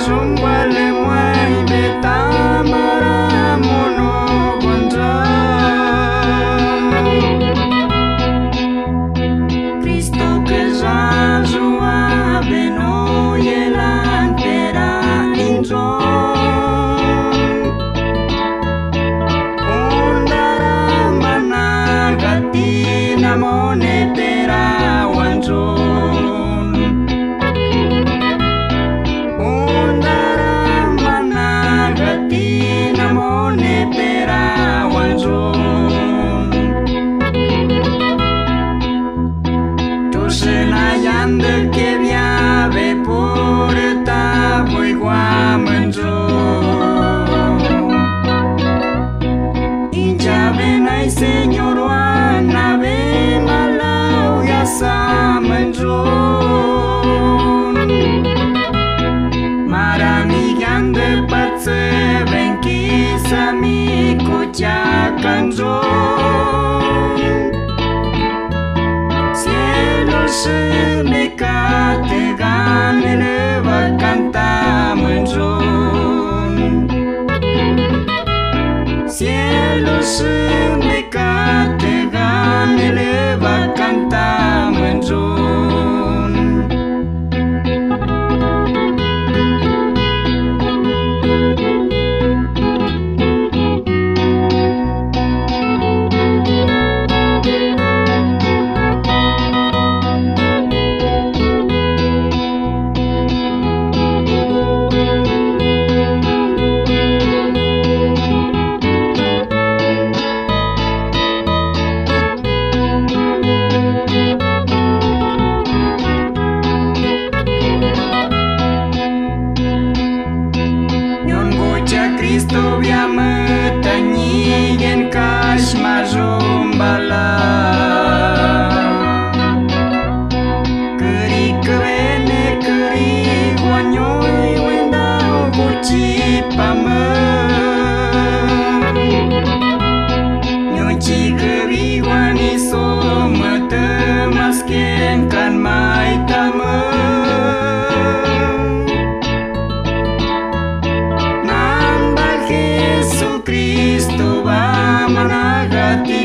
jumbale mwai beta mara mono bonja Cristo que já joa beno yelan pera injo ondara managati namone pera wanjo de que viave por tapo igual manjo y ya ven ay señor wana ve malau ya sa manjo maramigan de patse ven kisa mi kucha kanjo se me cate gane le va cantar mânjun cielo se me cate gane le va cantar mânjun Cristo via mătănii în caș majumbala Câri căvene, câri guanioi Uendau buci pa mă Nioci gări guani so mătă Maschen can mai tamă Cristo va managati